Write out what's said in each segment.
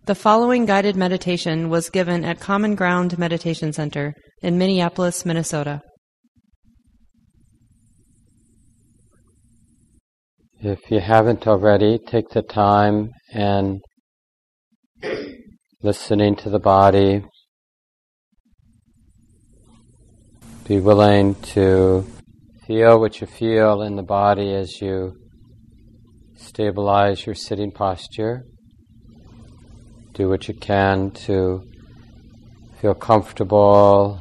The following guided meditation was given at Common Ground Meditation Center in Minneapolis, Minnesota. If you haven't already, take the time and listening to the body. Be willing to feel what you feel in the body as you stabilize your sitting posture. Do what you can to feel comfortable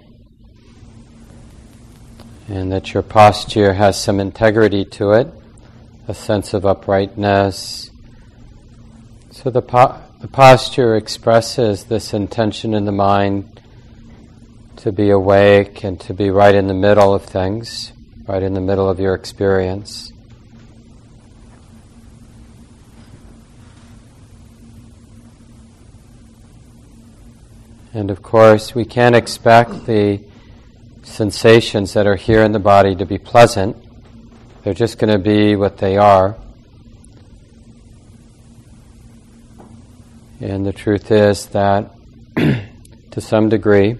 and that your posture has some integrity to it, a sense of uprightness. So the posture expresses this intention in the mind to be awake and to be right in the middle of things, right in the middle of your experience. And of course, we can't expect the sensations that are here in the body to be pleasant. They're just going to be what they are. And the truth is that, to some degree,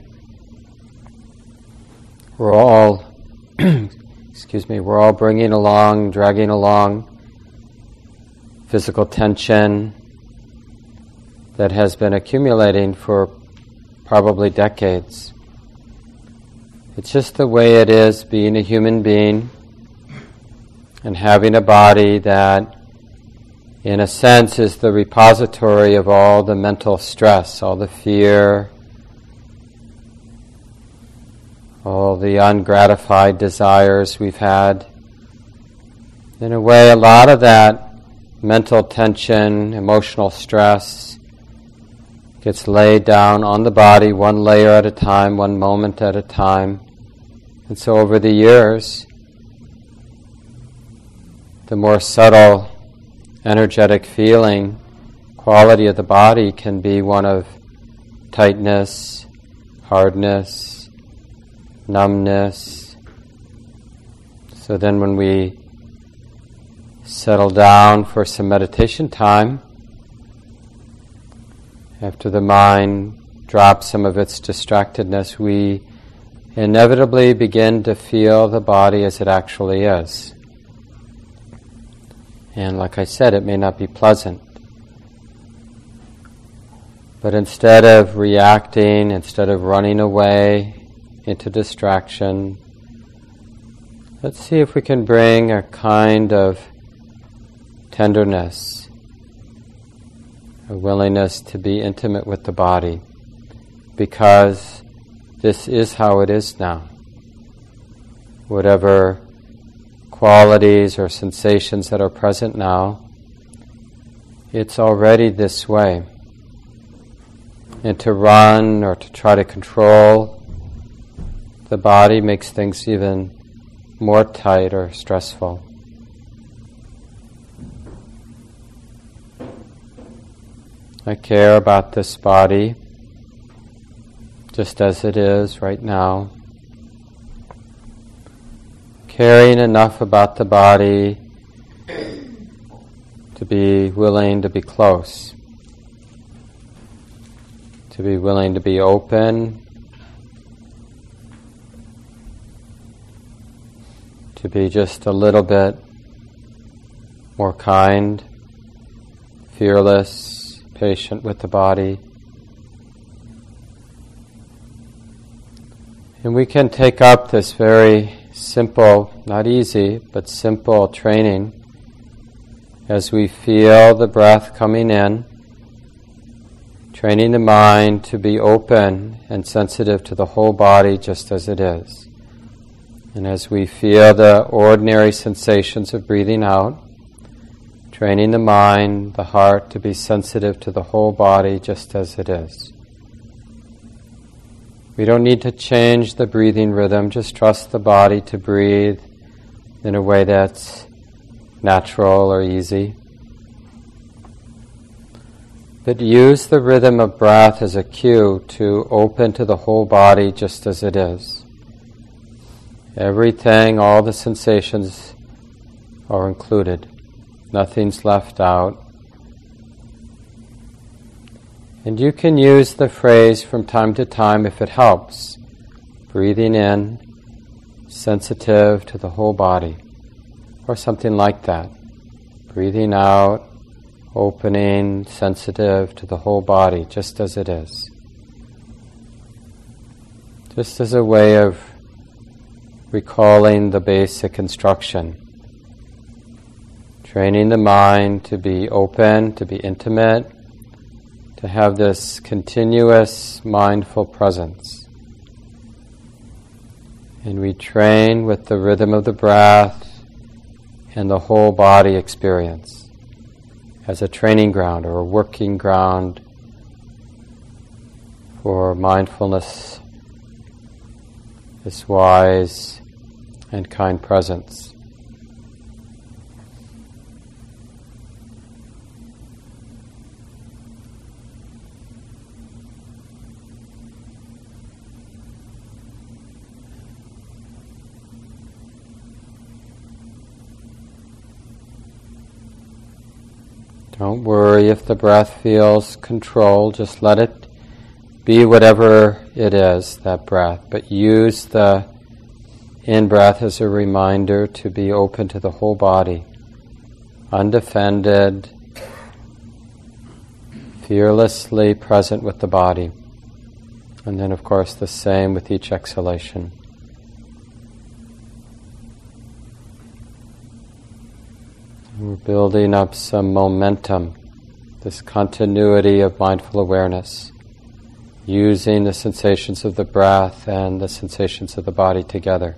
we're all, we're all dragging along physical tension that has been accumulating for probably decades. It's just the way it is being a human being and having a body that, in a sense, is the repository of all the mental stress, all the fear, all the ungratified desires we've had. In a way, a lot of that mental tension, emotional stress gets laid down on the body one layer at a time, one moment at a time. And so over the years, the more subtle, energetic feeling quality of the body can be one of tightness, hardness, numbness. So then when we settle down for some meditation time, after the mind drops some of its distractedness, we inevitably begin to feel the body as it actually is. And like I said, it may not be pleasant. But instead of reacting, instead of running away into distraction, let's see if we can bring a kind of tenderness, a willingness to be intimate with the body, because this is how it is now. Whatever qualities or sensations that are present now, it's already this way. And to run or to try to control the body makes things even more tight or stressful. I care about this body just as it is right now. Caring enough about the body to be willing to be close, to be willing to be open, to be just a little bit more kind, fearless, patient with the body. And we can take up this very simple, not easy, but simple training as we feel the breath coming in, training the mind to be open and sensitive to the whole body just as it is. And as we feel the ordinary sensations of breathing out, training the mind, the heart to be sensitive to the whole body just as it is. We don't need to change the breathing rhythm, just trust the body to breathe in a way that's natural or easy. But use the rhythm of breath as a cue to open to the whole body just as it is. Everything, all the sensations are included. Nothing's left out. And you can use the phrase from time to time if it helps. Breathing in, sensitive to the whole body, or something like that. Breathing out, opening, sensitive to the whole body, just as it is. Just as a way of recalling the basic instruction. Training the mind to be open, to be intimate, to have this continuous mindful presence. And we train with the rhythm of the breath and the whole body experience as a training ground or a working ground for mindfulness, this wise and kind presence. Don't worry if the breath feels controlled, just let it be whatever it is, that breath. But use the in-breath as a reminder to be open to the whole body, undefended, fearlessly present with the body. And then, of course, the same with each exhalation. We're building up some momentum, this continuity of mindful awareness, using the sensations of the breath and the sensations of the body together.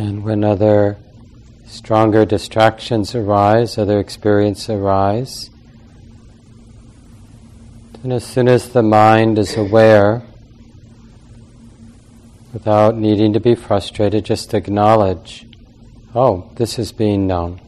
And when other stronger distractions arise, other experiences arise, then as soon as the mind is aware, without needing to be frustrated, just acknowledge, oh, this is being known.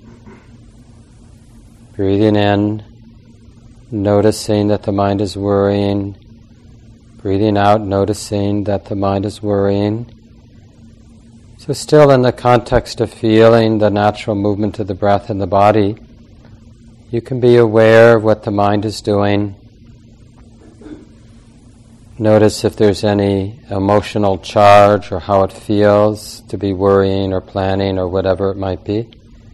Breathing in, noticing that the mind is worrying. Breathing out, noticing that the mind is worrying. So still in the context of feeling the natural movement of the breath in the body, you can be aware of what the mind is doing. Notice if there's any emotional charge or how it feels to be worrying or planning or whatever it might be.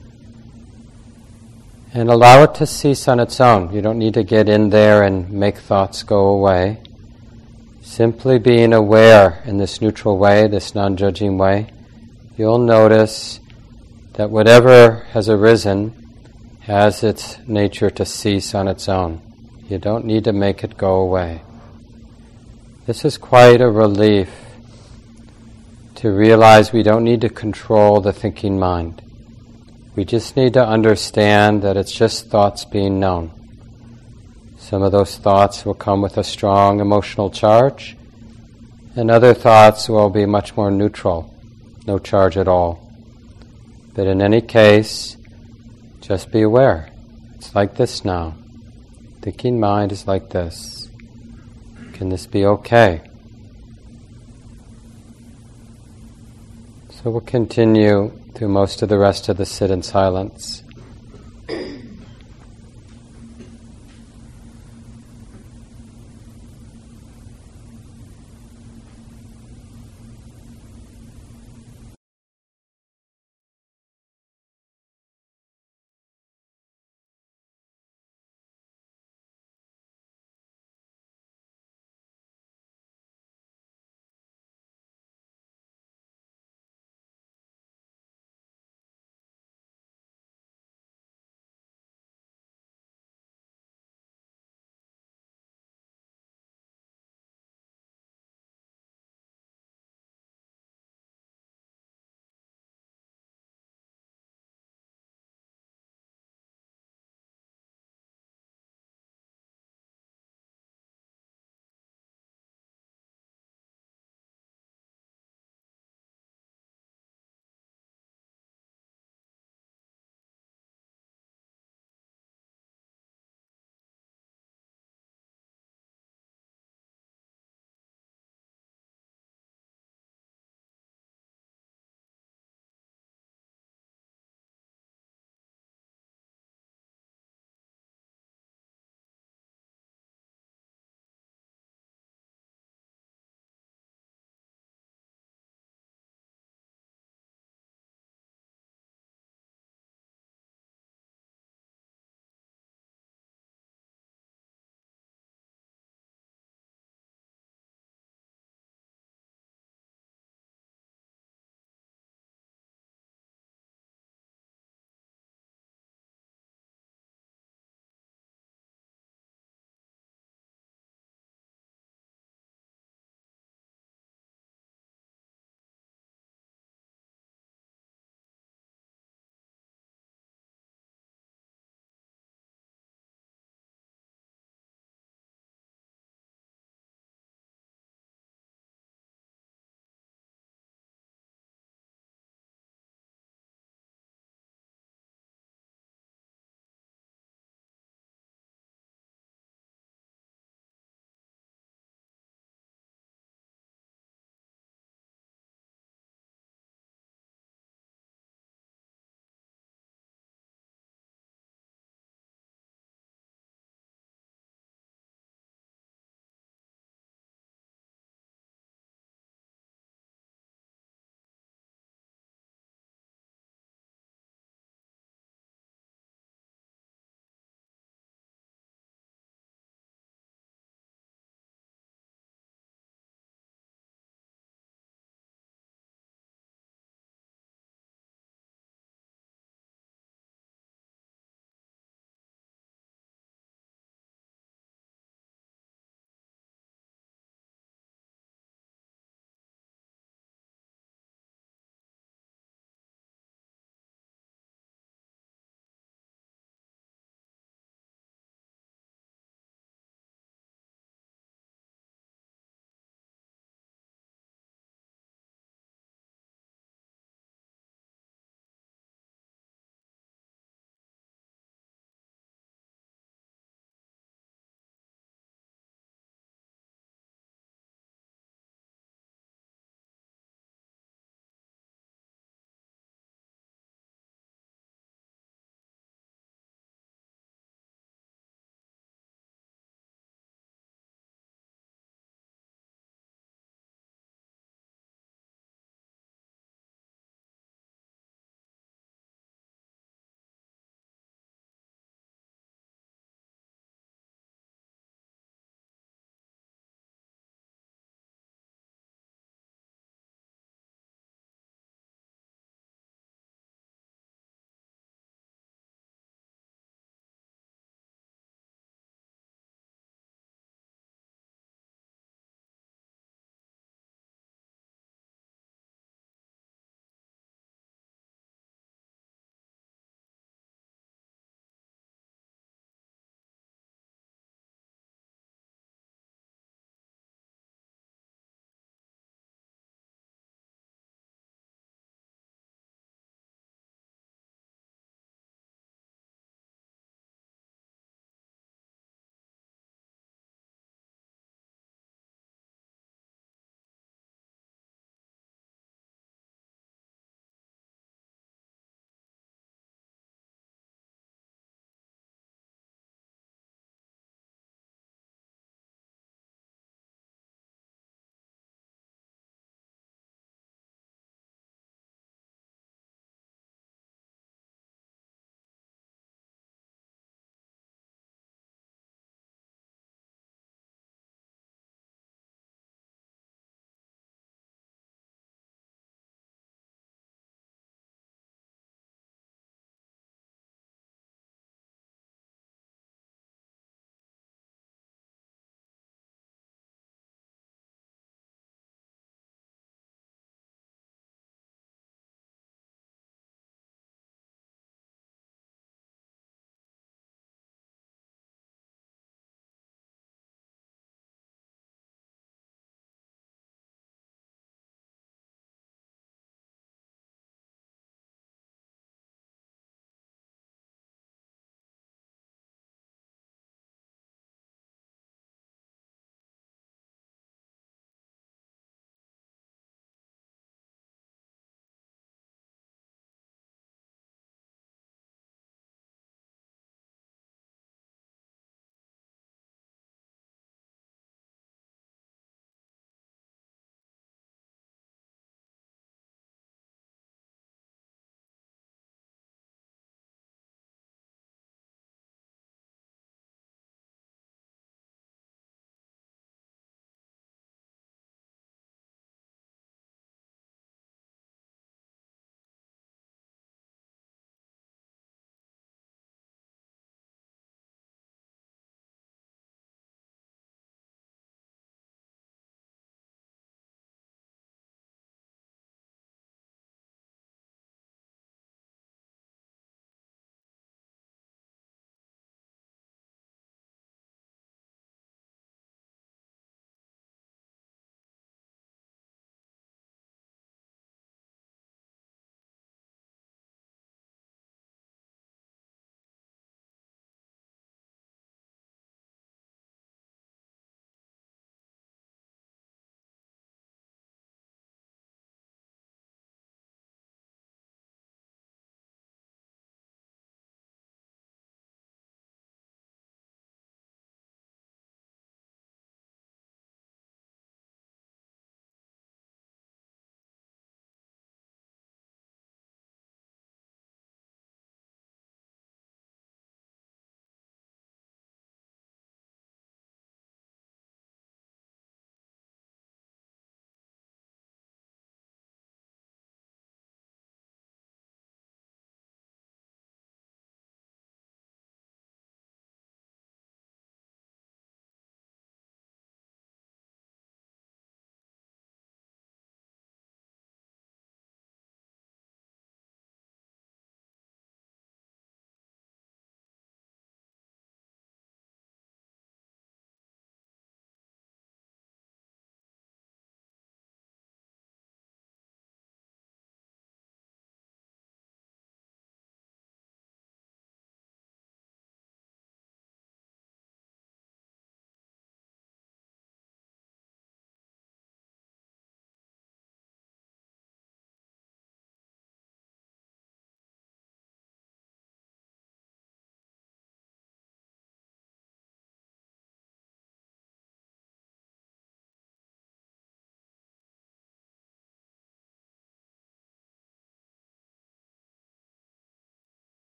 And allow it to cease on its own. You don't need to get in there and make thoughts go away. Simply being aware in this neutral way, this non-judging way, you'll notice that whatever has arisen has its nature to cease on its own. You don't need to make it go away. This is quite a relief to realize we don't need to control the thinking mind. We just need to understand that it's just thoughts being known. Some of those thoughts will come with a strong emotional charge, and other thoughts will be much more neutral, no charge at all. But in any case, just be aware. It's like this now. Thinking mind is like this. Can this be okay? So we'll continue through most of the rest of the sit in silence.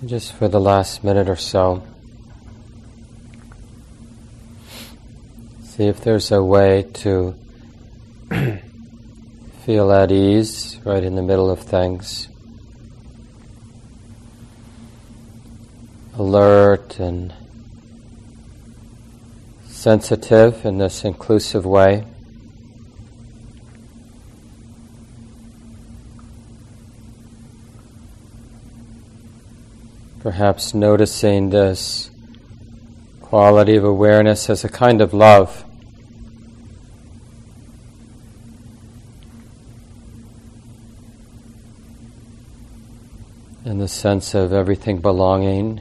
Just for the last minute or so, see if there's a way to feel at ease right in the middle of things. Alert and sensitive in this inclusive way. Perhaps noticing this quality of awareness as a kind of love. And the sense of everything belonging.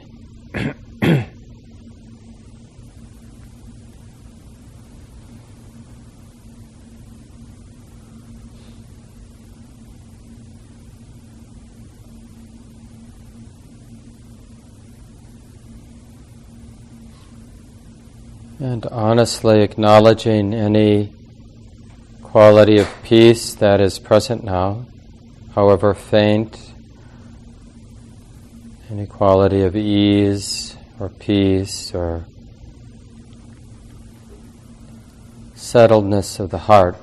And honestly acknowledging any quality of peace that is present now, however faint, any quality of ease or peace or settledness of the heart.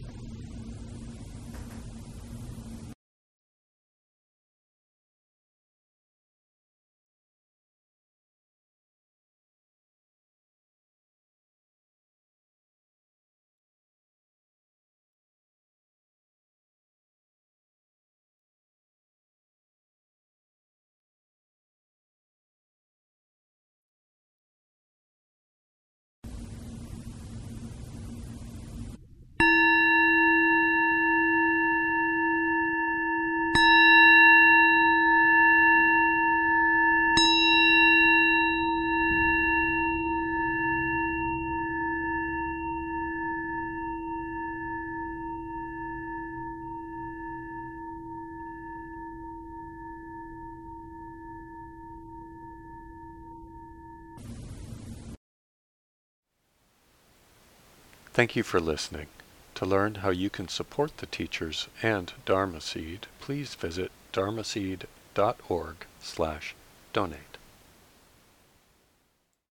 Thank you for listening. To learn how you can support the teachers and Dharma Seed, please visit dharmaseed.org/donate.